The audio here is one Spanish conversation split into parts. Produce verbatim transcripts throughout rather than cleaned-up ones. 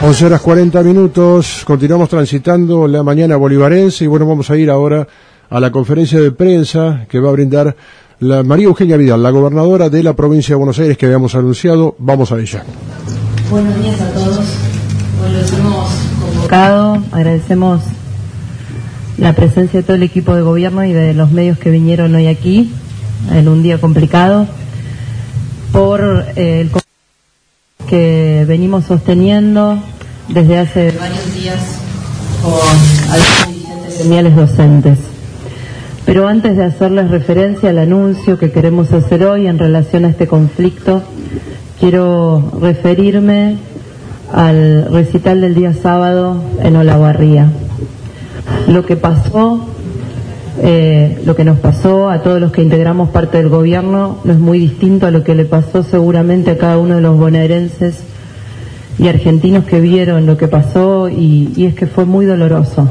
once horas cuarenta minutos, continuamos transitando la mañana bolivarense y bueno, vamos a ir ahora a la conferencia de prensa que va a brindar la María Eugenia Vidal, la gobernadora de la provincia de Buenos Aires que habíamos anunciado. Vamos a ella. Buenos días a todos. Hoy los hemos convocado. Agradecemos la presencia de todo el equipo de gobierno y de los medios que vinieron hoy aquí en un día complicado por eh, el que venimos sosteniendo desde hace varios días con algunos dirigentes gremiales docentes. Pero antes de hacerles referencia al anuncio que queremos hacer hoy en relación a este conflicto, quiero referirme al recital del día sábado en Olavarría. Lo que pasó, eh, lo que nos pasó a todos los que integramos parte del gobierno no es muy distinto a lo que le pasó seguramente a cada uno de los bonaerenses y argentinos que vieron lo que pasó y, y es que fue muy doloroso.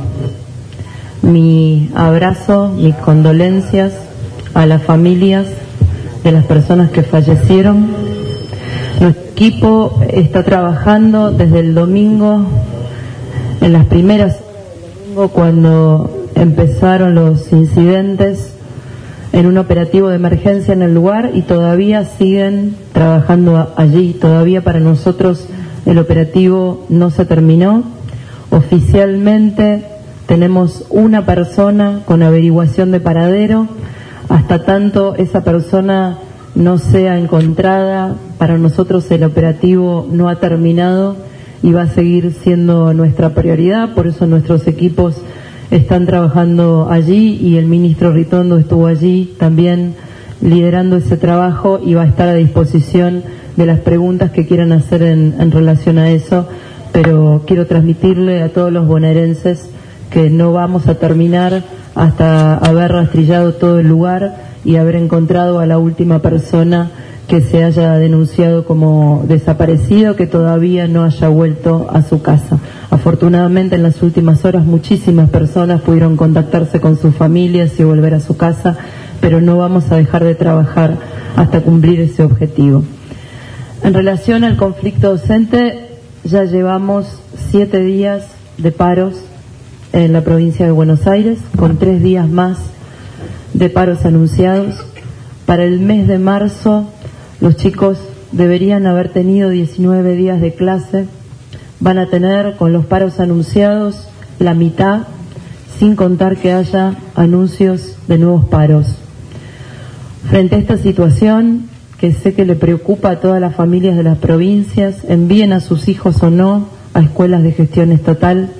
Mi abrazo, mis condolencias a las familias de las personas que fallecieron. Nuestro equipo está trabajando desde el domingo, en las primeras horas del domingo cuando empezaron los incidentes, en un operativo de emergencia en el lugar y todavía siguen trabajando allí. Todavía para nosotros el operativo no se terminó. Oficialmente tenemos una persona con averiguación de paradero. Hasta tanto esa persona no sea encontrada, para nosotros el operativo no ha terminado y va a seguir siendo nuestra prioridad. Por eso nuestros equipos están trabajando allí y el ministro Ritondo estuvo allí también liderando ese trabajo y va a estar a disposición de las preguntas que quieran hacer en, en relación a eso. Pero quiero transmitirle a todos los bonaerenses que no vamos a terminar hasta haber rastrillado todo el lugar y haber encontrado a la última persona que se haya denunciado como desaparecido, que todavía no haya vuelto a su casa. Afortunadamente en las últimas horas muchísimas personas pudieron contactarse con sus familias y volver a su casa, pero no vamos a dejar de trabajar hasta cumplir ese objetivo. En relación al conflicto docente, ya llevamos siete días de paros en la provincia de Buenos Aires, con tres días más de paros anunciados. Para el mes de marzo, los chicos deberían haber tenido diecinueve días de clase, van a tener con los paros anunciados la mitad, sin contar que haya anuncios de nuevos paros. Frente a esta situación, que sé que le preocupa a todas las familias de las provincias, envíen a sus hijos o no a escuelas de gestión estatal.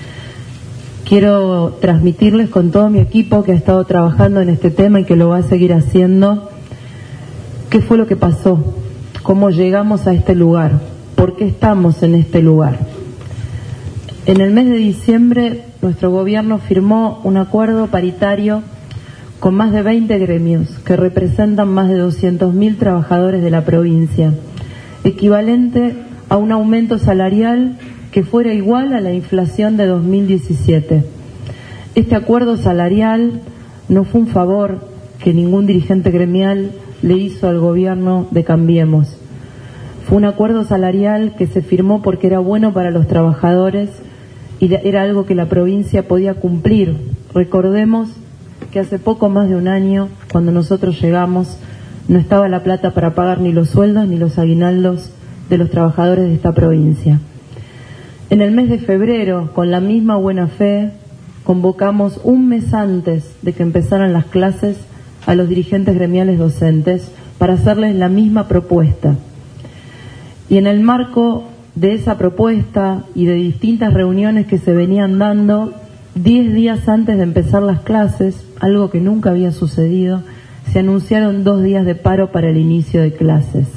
Quiero transmitirles con todo mi equipo que ha estado trabajando en este tema y que lo va a seguir haciendo, qué fue lo que pasó, cómo llegamos a este lugar, por qué estamos en este lugar. En el mes de diciembre, nuestro gobierno firmó un acuerdo paritario con más de veinte gremios que representan más de doscientos mil trabajadores de la provincia, equivalente a un aumento salarial que fuera igual a la inflación de dos mil diecisiete. Este acuerdo salarial no fue un favor que ningún dirigente gremial le hizo al gobierno de Cambiemos. Fue un acuerdo salarial que se firmó porque era bueno para los trabajadores y era algo que la provincia podía cumplir. Recordemos que hace poco más de un año, cuando nosotros llegamos, no estaba la plata para pagar ni los sueldos ni los aguinaldos de los trabajadores de esta provincia. En el mes de febrero, con la misma buena fe, convocamos un mes antes de que empezaran las clases a los dirigentes gremiales docentes para hacerles la misma propuesta. Y en el marco de esa propuesta y de distintas reuniones que se venían dando, diez días antes de empezar las clases, algo que nunca había sucedido, se anunciaron dos días de paro para el inicio de clases.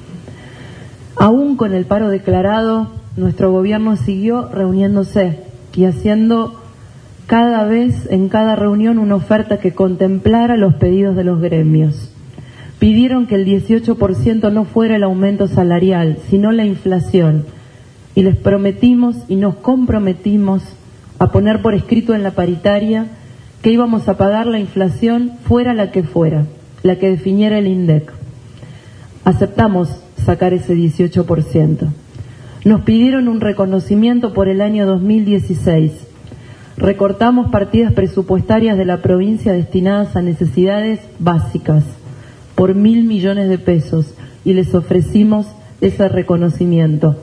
Aún con el paro declarado, nuestro gobierno siguió reuniéndose y haciendo cada vez, en cada reunión, una oferta que contemplara los pedidos de los gremios. Pidieron que el dieciocho por ciento no fuera el aumento salarial, sino la inflación. Y les prometimos y nos comprometimos a poner por escrito en la paritaria que íbamos a pagar la inflación fuera la que fuera, la que definiera el INDEC. Aceptamos sacar ese dieciocho por ciento. Nos pidieron un reconocimiento por el año dos mil dieciséis. Recortamos partidas presupuestarias de la provincia destinadas a necesidades básicas por mil millones de pesos y les ofrecimos ese reconocimiento.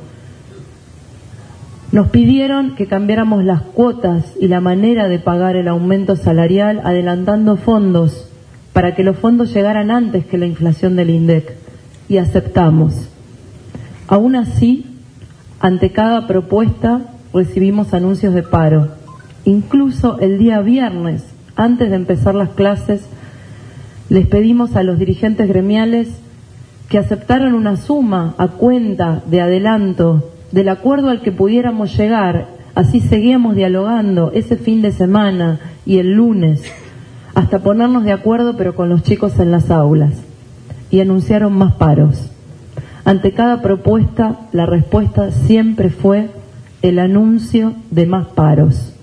Nos pidieron que cambiáramos las cuotas y la manera de pagar el aumento salarial adelantando fondos para que los fondos llegaran antes que la inflación del INDEC, y aceptamos. Aún así, ante cada propuesta recibimos anuncios de paro. Incluso el día viernes, antes de empezar las clases, les pedimos a los dirigentes gremiales que aceptaran una suma a cuenta de adelanto del acuerdo al que pudiéramos llegar. Así seguíamos dialogando ese fin de semana y el lunes, hasta ponernos de acuerdo, pero con los chicos en las aulas. Y anunciaron más paros. Ante cada propuesta, la respuesta siempre fue el anuncio de más paros.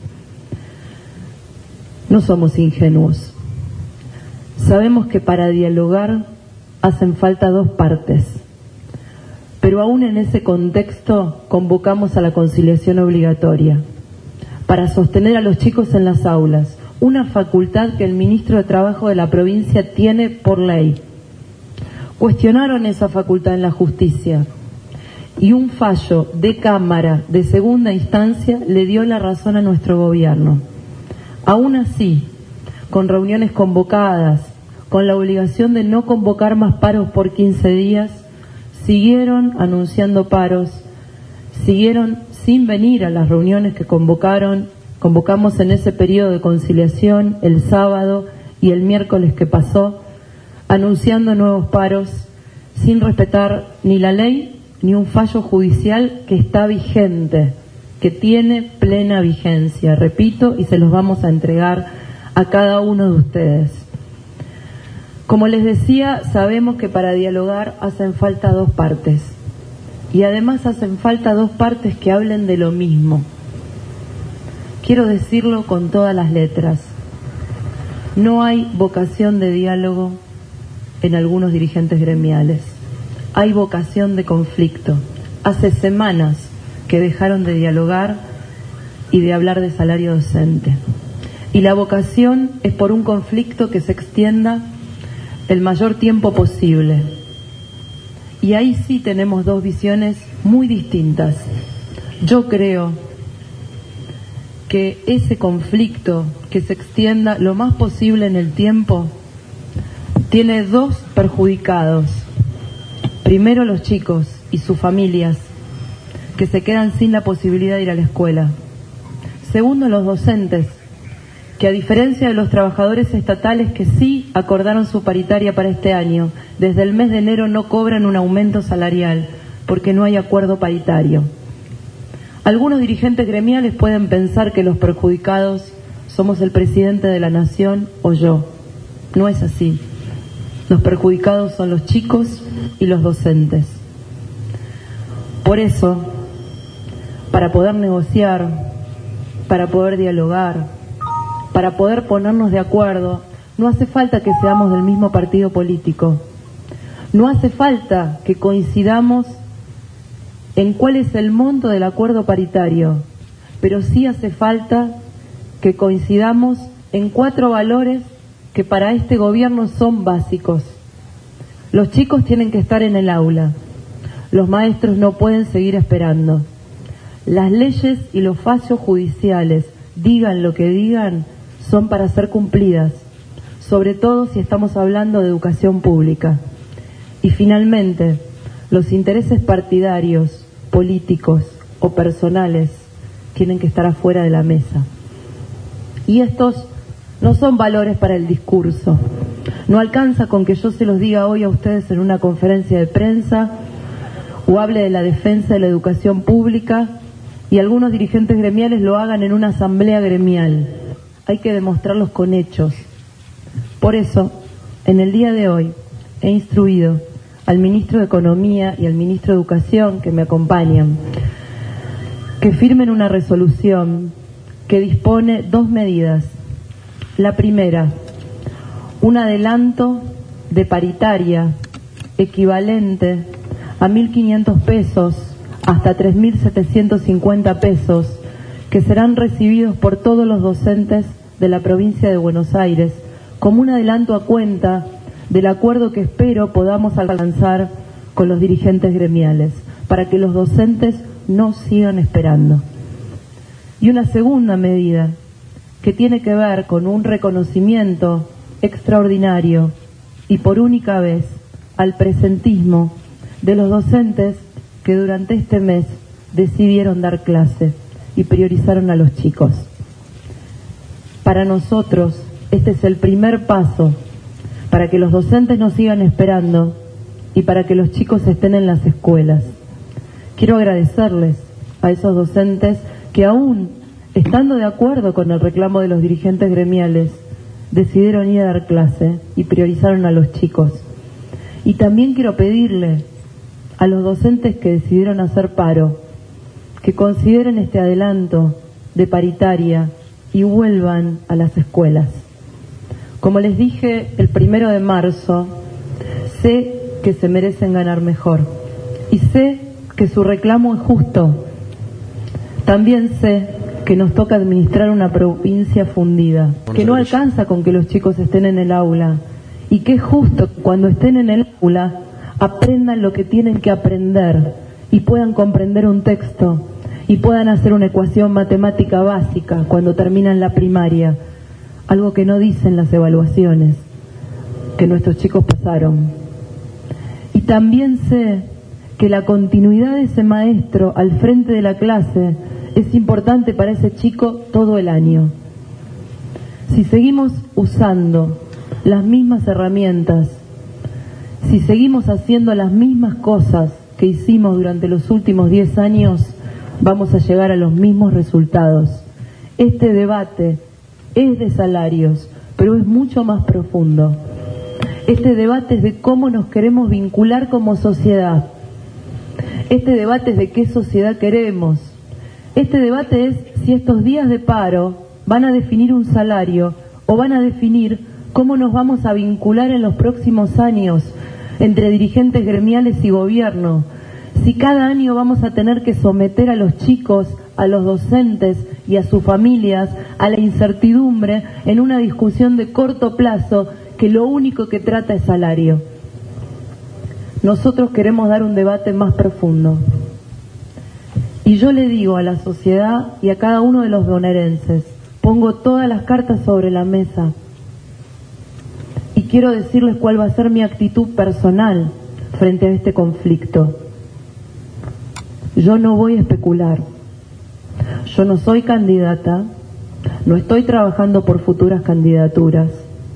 No somos ingenuos. Sabemos que para dialogar hacen falta dos partes. Pero aún en ese contexto convocamos a la conciliación obligatoria para sostener a los chicos en las aulas, una facultad que el ministro de Trabajo de la provincia tiene por ley. Cuestionaron esa facultad en la justicia y un fallo de Cámara de segunda instancia le dio la razón a nuestro gobierno. Aún así, con reuniones convocadas, con la obligación de no convocar más paros por quince días, siguieron anunciando paros, siguieron sin venir a las reuniones que convocaron, convocamos en ese periodo de conciliación el sábado y el miércoles que pasó, anunciando nuevos paros, sin respetar ni la ley ni un fallo judicial que está vigente, que tiene plena vigencia, repito, y se los vamos a entregar a cada uno de ustedes. Como les decía, sabemos que para dialogar hacen falta dos partes, y además hacen falta dos partes que hablen de lo mismo. Quiero decirlo con todas las letras. No hay vocación de diálogo en algunos dirigentes gremiales. Hay vocación de conflicto. Hace semanas que dejaron de dialogar y de hablar de salario docente. Y la vocación es por un conflicto que se extienda el mayor tiempo posible. Y ahí sí tenemos dos visiones muy distintas. Yo creo que ese conflicto que se extienda lo más posible en el tiempo tiene dos perjudicados. Primero, los chicos y sus familias, que se quedan sin la posibilidad de ir a la escuela. Segundo, los docentes, que a diferencia de los trabajadores estatales que sí acordaron su paritaria para este año, desde el mes de enero no cobran un aumento salarial, porque no hay acuerdo paritario. Algunos dirigentes gremiales pueden pensar que los perjudicados somos el presidente de la Nación o yo. No es así. Los perjudicados son los chicos y los docentes. Por eso, para poder negociar, para poder dialogar, para poder ponernos de acuerdo, no hace falta que seamos del mismo partido político. No hace falta que coincidamos en cuál es el monto del acuerdo paritario, pero sí hace falta que coincidamos en cuatro valores que para este gobierno son básicos. Los chicos tienen que estar en el aula. Los maestros no pueden seguir esperando. Las leyes y los fallos judiciales, digan lo que digan, son para ser cumplidas, sobre todo si estamos hablando de educación pública. Y finalmente, los intereses partidarios, políticos o personales tienen que estar afuera de la mesa. Y estos no son valores para el discurso. No alcanza con que yo se los diga hoy a ustedes en una conferencia de prensa o hable de la defensa de la educación pública y algunos dirigentes gremiales lo hagan en una asamblea gremial. Hay que demostrarlos con hechos. Por eso, en el día de hoy, he instruido al ministro de Economía y al ministro de Educación, que me acompañan, que firmen una resolución que dispone dos medidas. La primera, un adelanto de paritaria equivalente a mil quinientos pesos hasta tres mil setecientos cincuenta pesos que serán recibidos por todos los docentes de la provincia de Buenos Aires como un adelanto a cuenta del acuerdo que espero podamos alcanzar con los dirigentes gremiales para que los docentes no sigan esperando. Y una segunda medida que tiene que ver con un reconocimiento extraordinario y por única vez al presentismo de los docentes que durante este mes decidieron dar clase y priorizaron a los chicos. Para nosotros, este es el primer paso para que los docentes no sigan esperando y para que los chicos estén en las escuelas. Quiero agradecerles a esos docentes que aún estando de acuerdo con el reclamo de los dirigentes gremiales, decidieron ir a dar clase y priorizaron a los chicos. Y también quiero pedirle a los docentes que decidieron hacer paro, que consideren este adelanto de paritaria y vuelvan a las escuelas. Como les dije el primero de marzo, sé que se merecen ganar mejor y sé que su reclamo es justo. También sé que nos toca administrar una provincia fundida, que no alcanza con que los chicos estén en el aula y que es justo que cuando estén en el aula aprendan lo que tienen que aprender y puedan comprender un texto y puedan hacer una ecuación matemática básica cuando terminan la primaria, algo que no dicen las evaluaciones que nuestros chicos pasaron. Y también sé que la continuidad de ese maestro al frente de la clase es importante para ese chico todo el año. Si seguimos usando las mismas herramientas, si seguimos haciendo las mismas cosas que hicimos durante los últimos diez años, vamos a llegar a los mismos resultados. Este debate es de salarios, pero es mucho más profundo. Este debate es de cómo nos queremos vincular como sociedad. Este debate es de qué sociedad queremos. Este debate es si estos días de paro van a definir un salario o van a definir cómo nos vamos a vincular en los próximos años entre dirigentes gremiales y gobierno. Si cada año vamos a tener que someter a los chicos, a los docentes y a sus familias a la incertidumbre en una discusión de corto plazo que lo único que trata es salario. Nosotros queremos dar un debate más profundo. Y yo le digo a la sociedad y a cada uno de los bonaerenses, pongo todas las cartas sobre la mesa y quiero decirles cuál va a ser mi actitud personal frente a este conflicto. Yo no voy a especular, yo no soy candidata, no estoy trabajando por futuras candidaturas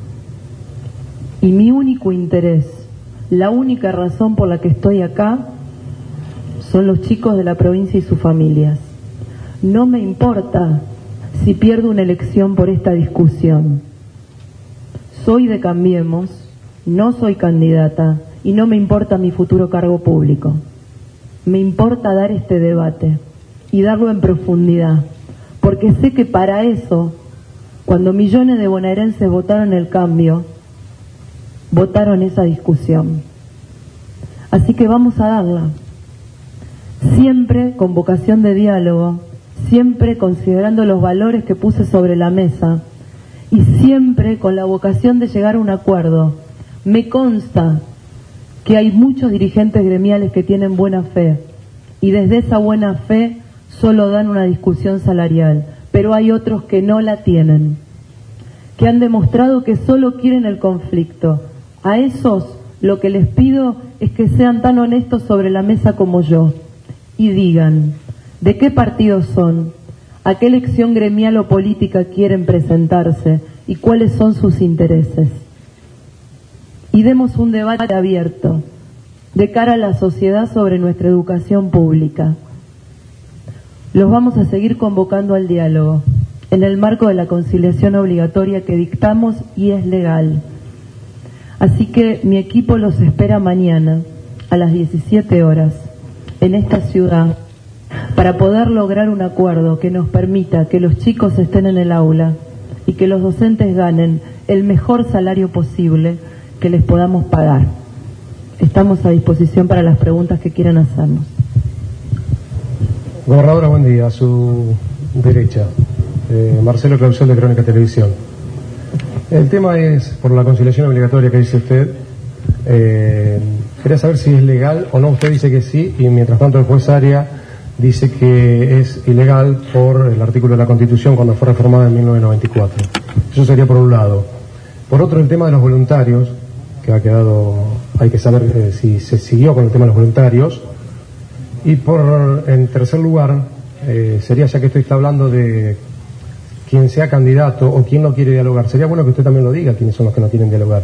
y mi único interés, la única razón por la que estoy acá son los chicos de la provincia y sus familias. No me importa si pierdo una elección por esta discusión. Soy de Cambiemos, no soy candidata y no me importa mi futuro cargo público. Me importa dar este debate y darlo en profundidad, porque sé que para eso, cuando millones de bonaerenses votaron el cambio, votaron esa discusión. Así que vamos a darla. Siempre con vocación de diálogo, siempre considerando los valores que puse sobre la mesa y siempre con la vocación de llegar a un acuerdo. Me consta que hay muchos dirigentes gremiales que tienen buena fe y desde esa buena fe solo dan una discusión salarial, pero hay otros que no la tienen, que han demostrado que solo quieren el conflicto. A esos lo que les pido es que sean tan honestos sobre la mesa como yo y digan de qué partido son, a qué elección gremial o política quieren presentarse y cuáles son sus intereses. Y demos un debate abierto de cara a la sociedad sobre nuestra educación pública. Los vamos a seguir convocando al diálogo en el marco de la conciliación obligatoria que dictamos y es legal. Así que mi equipo los espera mañana a las diecisiete horas en esta ciudad para poder lograr un acuerdo que nos permita que los chicos estén en el aula y que los docentes ganen el mejor salario posible que les podamos pagar. Estamos a disposición para las preguntas que quieran hacernos. Gobernadora, buen día. A su derecha, eh, Marcelo Clausel de Crónica Televisión. El tema es por la conciliación obligatoria que dice usted. Eh, quería saber si es legal o no. Usted dice que sí, y mientras tanto el juez Aria dice que es ilegal por el artículo de la Constitución cuando fue reformada en mil novecientos noventa y cuatro. Eso sería por un lado. Por otro, el tema de los voluntarios, que ha quedado, hay que saber eh, si se siguió con el tema de los voluntarios. Y por, en tercer lugar, eh, sería, ya que usted está hablando de quien sea candidato o quien no quiere dialogar, sería bueno que usted también lo diga, quiénes son los que no quieren dialogar.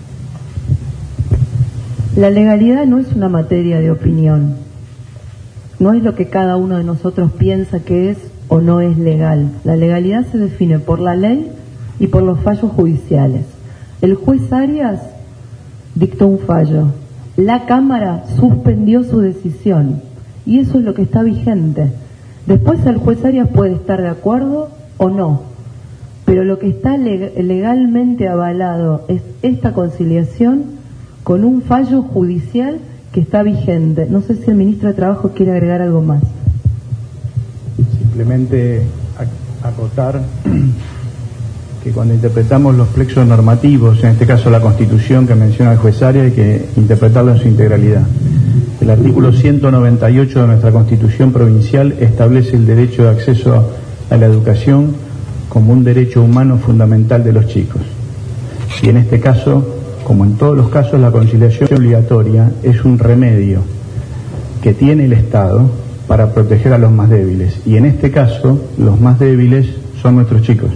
La legalidad no es una materia de opinión, no es lo que cada uno de nosotros piensa que es o no es legal. La legalidad se define por la ley y por los fallos judiciales. El juez Arias dictó un fallo, la Cámara suspendió su decisión y eso es lo que está vigente. Después el juez Arias puede estar de acuerdo o no, pero lo que está legalmente avalado es esta conciliación con un fallo judicial que está vigente. No sé si el ministro de Trabajo quiere agregar algo más. Simplemente acotar que cuando interpretamos los plexos normativos, en este caso la Constitución que menciona el juez Arias, hay que interpretarlo en su integralidad. El artículo ciento noventa y ocho de nuestra Constitución provincial establece el derecho de acceso a la educación como un derecho humano fundamental de los chicos. Y en este caso, como en todos los casos, la conciliación obligatoria es un remedio que tiene el Estado para proteger a los más débiles. Y en este caso, los más débiles son nuestros chicos.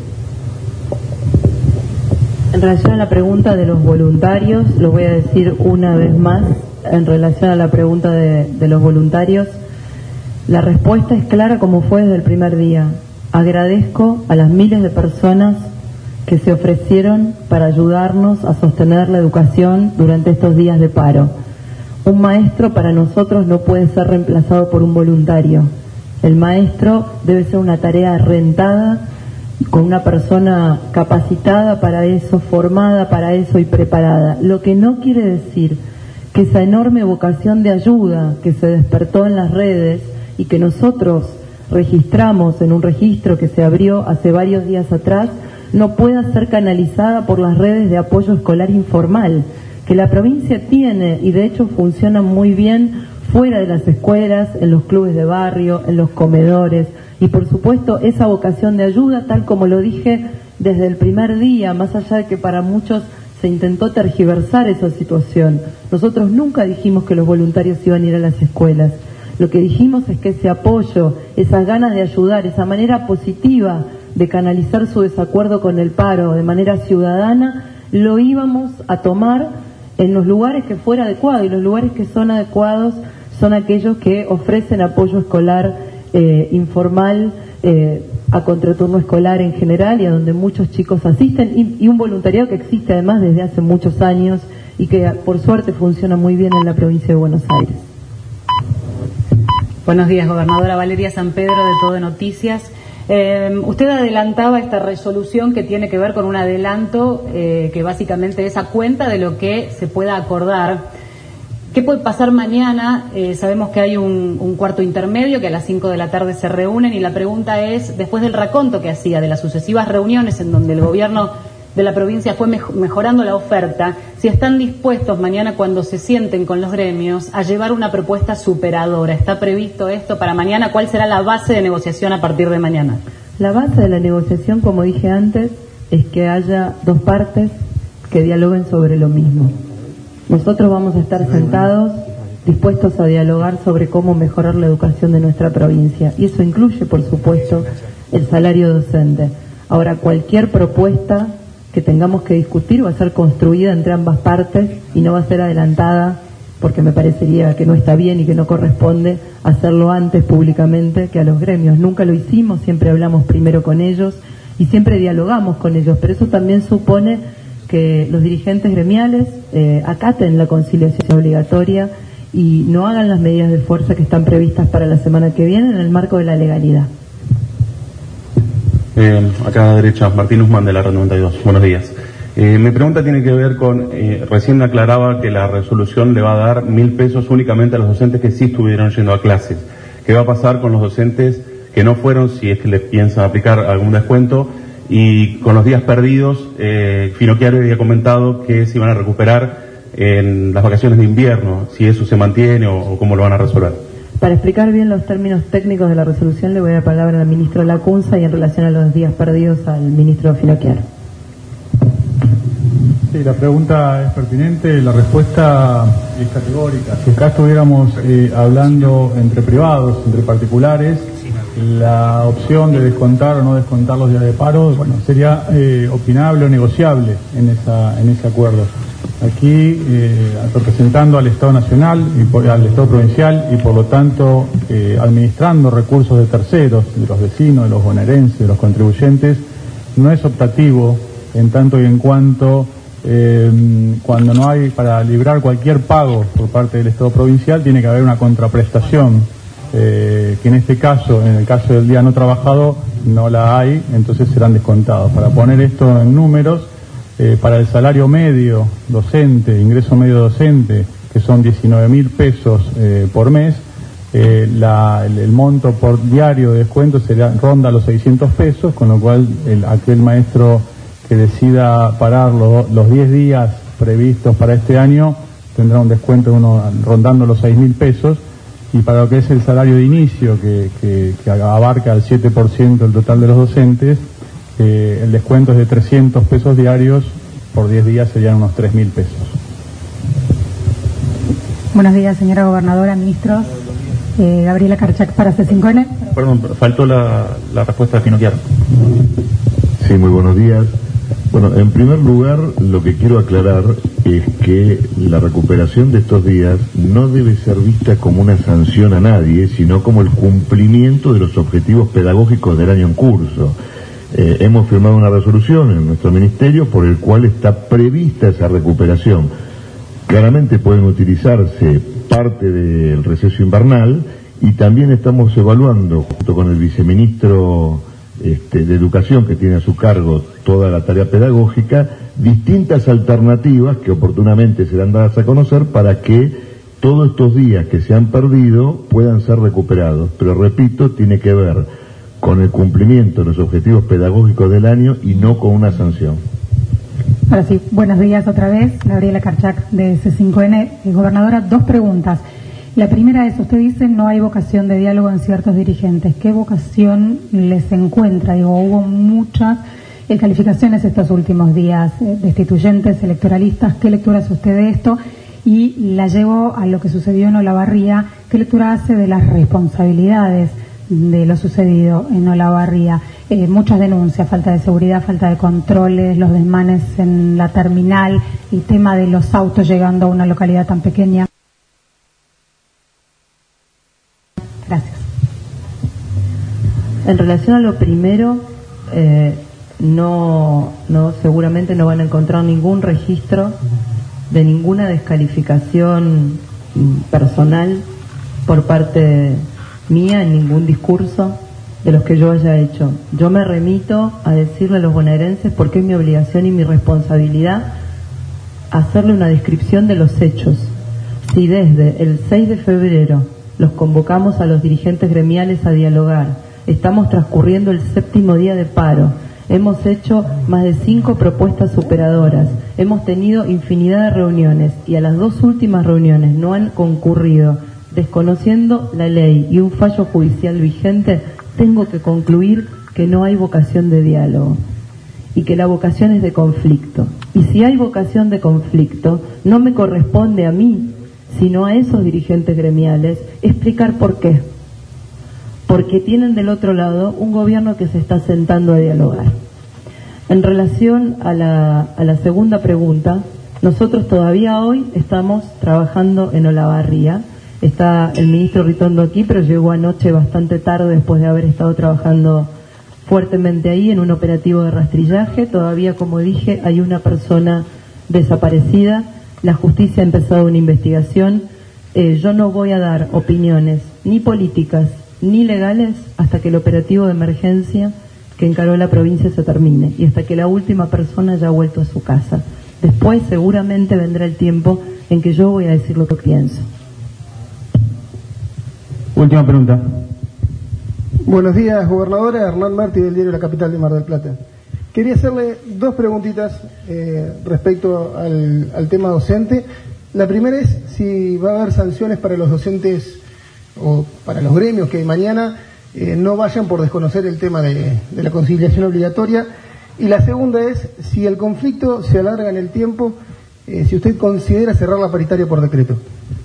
En relación a la pregunta de los voluntarios, lo voy a decir una vez más, en relación a la pregunta de, de los voluntarios, la respuesta es clara como fue desde el primer día. Agradezco a las miles de personas que se ofrecieron para ayudarnos a sostener la educación durante estos días de paro. Un maestro para nosotros no puede ser reemplazado por un voluntario. El maestro debe ser una tarea rentada, con una persona capacitada para eso, formada para eso y preparada. Lo que no quiere decir que esa enorme vocación de ayuda que se despertó en las redes y que nosotros registramos en un registro que se abrió hace varios días atrás, no pueda ser canalizada por las redes de apoyo escolar informal, que la provincia tiene y de hecho funciona muy bien fuera de las escuelas, en los clubes de barrio, en los comedores, y por supuesto esa vocación de ayuda, tal como lo dije desde el primer día, más allá de que para muchos se intentó tergiversar esa situación. Nosotros nunca dijimos que los voluntarios iban a ir a las escuelas. Lo que dijimos es que ese apoyo, esas ganas de ayudar, esa manera positiva de canalizar su desacuerdo con el paro de manera ciudadana, lo íbamos a tomar en los lugares que fuera adecuado, y los lugares que son adecuados son aquellos que ofrecen apoyo escolar eh, informal, eh, a contraturno escolar en general, y a donde muchos chicos asisten, y, y un voluntariado que existe además desde hace muchos años y que por suerte funciona muy bien en la provincia de Buenos Aires. Buenos días, gobernadora. Valeria San Pedro, de Todo Noticias. Eh, usted adelantaba esta resolución que tiene que ver con un adelanto eh, que básicamente es a cuenta de lo que se pueda acordar. ¿Qué puede pasar mañana? Eh, sabemos que hay un, un cuarto intermedio, que a las cinco de la tarde se reúnen, y la pregunta es, después del raconto que hacía de las sucesivas reuniones en donde el gobierno de la provincia fue mej- mejorando la oferta, si están dispuestos mañana, cuando se sienten con los gremios, a llevar una propuesta superadora. ¿Está previsto esto para mañana? ¿Cuál será la base de negociación a partir de mañana? La base de la negociación, como dije antes, es que haya dos partes que dialoguen sobre lo mismo. Nosotros vamos a estar sentados, dispuestos a dialogar sobre cómo mejorar la educación de nuestra provincia, y eso incluye, por supuesto, el salario docente. Ahora, cualquier propuesta que tengamos que discutir va a ser construida entre ambas partes y no va a ser adelantada, porque me parecería que no está bien y que no corresponde hacerlo antes públicamente que a los gremios. Nunca lo hicimos, siempre hablamos primero con ellos y siempre dialogamos con ellos, pero eso también supone que los dirigentes gremiales eh, acaten la conciliación obligatoria y no hagan las medidas de fuerza que están previstas para la semana que viene en el marco de la legalidad. Eh, acá a la derecha, Martín Usman de la Red noventa y dos. Buenos días. Eh, mi pregunta tiene que ver con, eh, recién me aclaraba que la resolución le va a dar mil pesos únicamente a los docentes que sí estuvieron yendo a clases. ¿Qué va a pasar con los docentes que no fueron, si es que les piensan aplicar algún descuento? Y con los días perdidos, eh, Finocchiaro había comentado que se iban a recuperar en las vacaciones de invierno, si eso se mantiene o, o cómo lo van a resolver. Para explicar bien los términos técnicos de la resolución le voy a dar la palabra al ministro Lacunza y en relación a los días perdidos al ministro Finocchiaro. Sí, la pregunta es pertinente, la respuesta es categórica. Si acá estuviéramos eh, hablando entre privados, entre particulares, la opción de descontar o no descontar los días de paro, bueno, sería eh, opinable o negociable en esa en ese acuerdo. Aquí, eh, representando al Estado Nacional y por, al Estado Provincial y por lo tanto eh, administrando recursos de terceros, de los vecinos, de los bonaerenses, de los contribuyentes, no es optativo en tanto y en cuanto eh, cuando no hay para librar cualquier pago por parte del Estado Provincial tiene que haber una contraprestación, eh, que en este caso, en el caso del día no trabajado, no la hay, entonces serán descontados. Para poner esto en números, Eh, para el salario medio docente, ingreso medio docente, que son diecinueve mil pesos eh, por mes, eh, la, el, el monto por diario de descuento sería, ronda los seiscientos pesos, con lo cual el, aquel maestro que decida parar lo, los diez días previstos para este año tendrá un descuento de uno, rondando los seis mil pesos, y para lo que es el salario de inicio, que, que, que abarca el siete por ciento del total de los docentes, Eh, el descuento es de trescientos pesos diarios, por diez días serían unos tres mil pesos. Buenos días, señora gobernadora, ministros. Eh, Gabriela Karchak para C cinco N. Perdón, faltó la, la respuesta de Finocchiaro. Sí, muy buenos días. Bueno, en primer lugar, lo que quiero aclarar es que la recuperación de estos días no debe ser vista como una sanción a nadie, sino como el cumplimiento de los objetivos pedagógicos del año en curso. Eh, hemos firmado una resolución en nuestro ministerio por el cual está prevista esa recuperación. Claramente pueden utilizarse parte del receso invernal y también estamos evaluando, junto con el viceministro este, de Educación, que tiene a su cargo toda la tarea pedagógica, distintas alternativas que oportunamente serán dadas a conocer para que todos estos días que se han perdido puedan ser recuperados. Pero repito, tiene que ver con el cumplimiento de los objetivos pedagógicos del año y no con una sanción. Ahora sí, buenos días otra vez, Gabriela Karchak de C cinco N. Eh, gobernadora, dos preguntas. La primera es, usted dice no hay vocación de diálogo en ciertos dirigentes. ¿Qué vocación les encuentra? Digo, hubo muchas eh, calificaciones estos últimos días, eh, destituyentes, electoralistas. ¿Qué lectura hace usted de esto? Y la llevo a lo que sucedió en Olavarría. ¿Qué lectura hace de las responsabilidades de lo sucedido en Olavarría? Eh, muchas denuncias, falta de seguridad, falta de controles, los desmanes en la terminal, el tema de los autos llegando a una localidad tan pequeña. Gracias. En relación a lo primero, eh, no, no, seguramente no van a encontrar ningún registro de ninguna descalificación personal por parte de mía en ningún discurso de los que yo haya hecho. Yo me remito a decirle a los bonaerenses, porque es mi obligación y mi responsabilidad, hacerle una descripción de los hechos. Si desde el seis de febrero los convocamos a los dirigentes gremiales a dialogar, estamos transcurriendo el séptimo día de paro, hemos hecho más de cinco propuestas superadoras, hemos tenido infinidad de reuniones y a las dos últimas reuniones no han concurrido, desconociendo la ley y un fallo judicial vigente, tengo que concluir que no hay vocación de diálogo y que la vocación es de conflicto. Y si hay vocación de conflicto, no me corresponde a mí, sino a esos dirigentes gremiales, explicar por qué. Porque tienen del otro lado un gobierno que se está sentando a dialogar. En relación a la, a la segunda pregunta, nosotros todavía hoy estamos trabajando en Olavarría. Está el ministro Ritondo aquí, pero llegó anoche bastante tarde después de haber estado trabajando fuertemente ahí en un operativo de rastrillaje. Todavía, como dije, hay una persona desaparecida. La justicia ha empezado una investigación. Eh, yo no voy a dar opiniones ni políticas ni legales hasta que el operativo de emergencia que encaró la provincia se termine y hasta que la última persona haya vuelto a su casa. Después seguramente vendrá el tiempo en que yo voy a decir lo que pienso. Última pregunta. Buenos días, gobernadora. Hernán Martí, del diario La Capital de Mar del Plata. Quería hacerle dos preguntitas eh, respecto al, al tema docente. La primera es si va a haber sanciones para los docentes o para los gremios que mañana eh, no vayan por desconocer el tema de, de la conciliación obligatoria. Y la segunda es si el conflicto se alarga en el tiempo, eh, si usted considera cerrar la paritaria por decreto.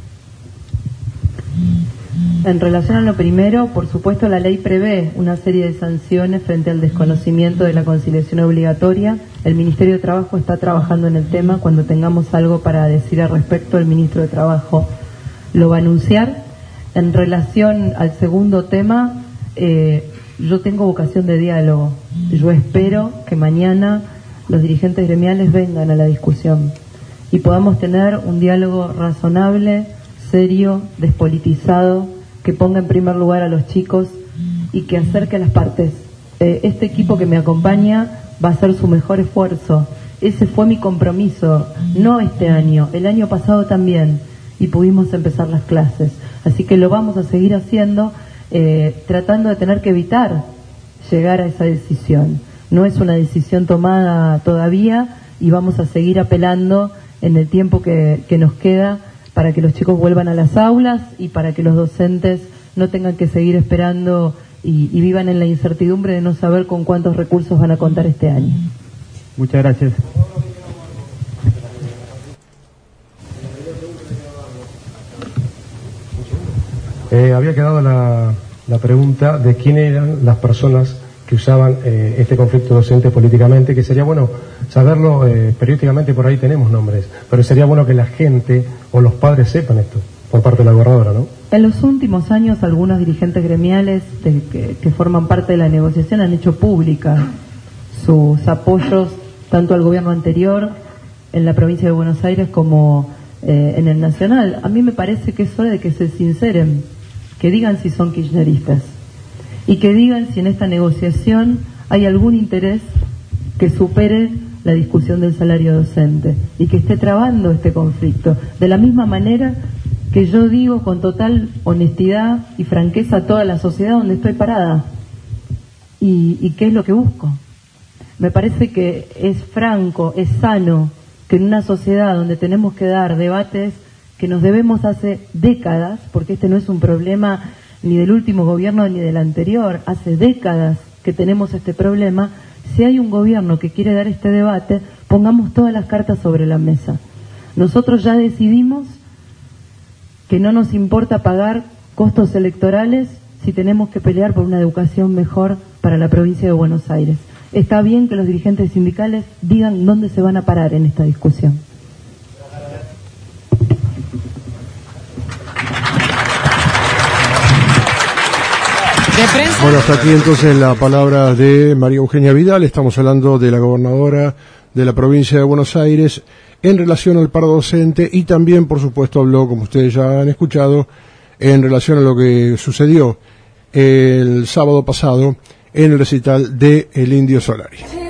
En relación a lo primero, por supuesto la ley prevé una serie de sanciones frente al desconocimiento de la conciliación obligatoria. El Ministerio de Trabajo está trabajando en el tema. Cuando tengamos algo para decir al respecto, el Ministro de Trabajo lo va a anunciar. En relación al segundo tema, eh, yo tengo vocación de diálogo. Yo espero que mañana los dirigentes gremiales vengan a la discusión y podamos tener un diálogo razonable, serio, despolitizado, que ponga en primer lugar a los chicos y que acerque a las partes. Eh, este equipo que me acompaña va a hacer su mejor esfuerzo. Ese fue mi compromiso, no este año, el año pasado también, y pudimos empezar las clases. Así que lo vamos a seguir haciendo, eh, tratando de tener que evitar llegar a esa decisión. No es una decisión tomada todavía y vamos a seguir apelando en el tiempo que, que nos queda para que los chicos vuelvan a las aulas y para que los docentes no tengan que seguir esperando y, y vivan en la incertidumbre de no saber con cuántos recursos van a contar este año. Muchas gracias. Eh, había quedado la, la pregunta de quién eran las personas que usaban eh, este conflicto docente políticamente, que sería bueno saberlo, eh, periódicamente por ahí tenemos nombres, pero sería bueno que la gente o los padres sepan esto, por parte de la gobernadora, ¿no? En los últimos años, algunos dirigentes gremiales de, que, que forman parte de la negociación han hecho pública sus apoyos tanto al gobierno anterior en la provincia de Buenos Aires como eh, en el nacional. A mí me parece que es hora de que se sinceren, que digan si son kirchneristas y que digan si en esta negociación hay algún interés que supere la discusión del salario docente y que esté trabando este conflicto. De la misma manera que yo digo con total honestidad y franqueza a toda la sociedad donde estoy parada y, y qué es lo que busco. Me parece que es franco, es sano que en una sociedad donde tenemos que dar debates que nos debemos hace décadas, porque este no es un problema ni del último gobierno ni del anterior, hace décadas que tenemos este problema. Si hay un gobierno que quiere dar este debate, pongamos todas las cartas sobre la mesa. Nosotros ya decidimos que no nos importa pagar costos electorales si tenemos que pelear por una educación mejor para la provincia de Buenos Aires. Está bien que los dirigentes sindicales digan dónde se van a parar en esta discusión. Bueno, hasta aquí entonces la palabra de María Eugenia Vidal. Estamos hablando de la gobernadora de la provincia de Buenos Aires en relación al paro docente y también, por supuesto, habló, como ustedes ya han escuchado, en relación a lo que sucedió el sábado pasado en el recital de El Indio Solari.